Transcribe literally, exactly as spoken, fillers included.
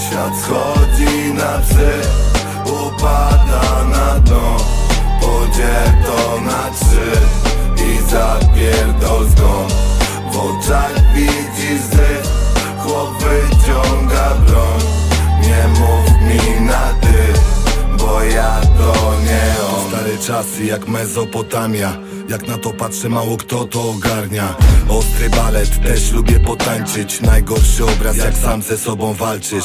Świat schodzi na psy, upada na dno. Podziel to na trzy i zapierdol zgon. W oczach widzisz zryw, chłop wyciąga broń. Nie mów mi na ty, bo ja to nie on. Stare czasy jak Mezopotamia, jak na to patrzę mało kto to ogarnia. Ostry balet, też lubię potańczyć. Najgorszy obraz jak sam ze sobą walczysz.